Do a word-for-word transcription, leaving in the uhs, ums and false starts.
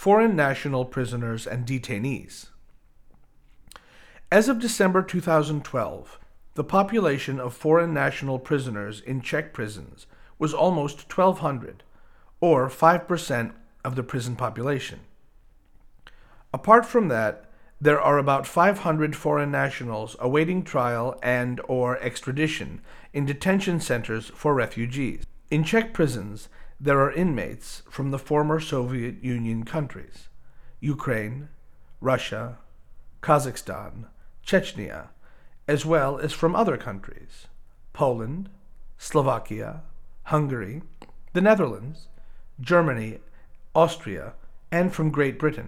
foreign national prisoners and detainees. As of December two thousand twelve, the population of foreign national prisoners in Czech prisons was almost twelve hundred, or five percent of the prison population. Apart from that, there are about five hundred foreign nationals awaiting trial and or extradition in detention centers for refugees. In Czech prisons, there are inmates from the former Soviet Union countries, Ukraine, Russia, Kazakhstan, Chechnya, as well as from other countries, Poland, Slovakia, Hungary, the Netherlands, Germany, Austria, and from Great Britain.